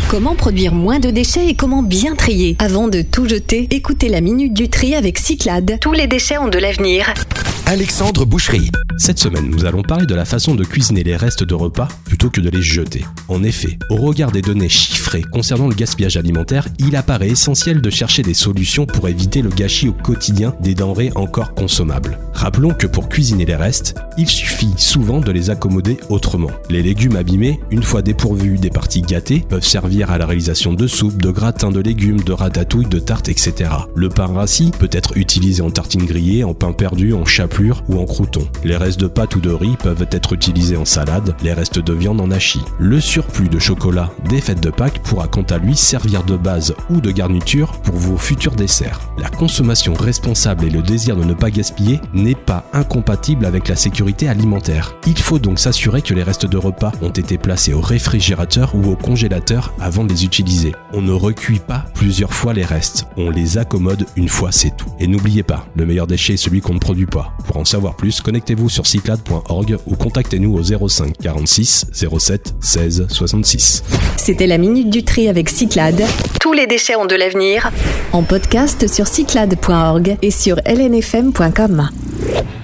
Comment produire moins de déchets et comment bien trier? Avant de tout jeter, écoutez la Minute du Tri avec Cyclades. Tous les déchets ont de l'avenir. Alexandre Boucherie. Cette semaine, nous allons parler de la façon de cuisiner les restes de repas plutôt que de les jeter. En effet, au regard des données chiffrées concernant le gaspillage alimentaire, il apparaît essentiel de chercher des solutions pour éviter le gâchis au quotidien des denrées encore consommables. Rappelons que pour cuisiner les restes, il suffit souvent de les accommoder autrement. Les légumes abîmés, une fois dépourvus des parties gâtées, peuvent servir à la réalisation de soupes, de gratins de légumes, de ratatouilles, de tartes, etc. Le pain rassis peut être utilisé en tartines grillées, en pain perdu, en chapelure ou en croûtons. Les restes de pâtes ou de riz peuvent être utilisés en salade, les restes de viande en hachis. Le surplus de chocolat des fêtes de Pâques pourra quant à lui servir de base ou de garniture pour vos futurs desserts. La consommation responsable et le désir de ne pas gaspiller n'est pas incompatible avec la sécurité alimentaire. Il faut donc s'assurer que les restes de repas ont été placés au réfrigérateur ou au congélateur avant de les utiliser. On ne recuit pas plusieurs fois les restes, on les accommode une fois, c'est tout. Et n'oubliez pas, le meilleur déchet est celui qu'on ne produit pas. Pour en savoir plus, connectez-vous sur cyclades.org ou contactez-nous au 05 46 07 16 66. C'était la Minute du Tri avec Cyclades. Tous les déchets ont de l'avenir. En podcast sur cyclades.org et sur lnfm.com.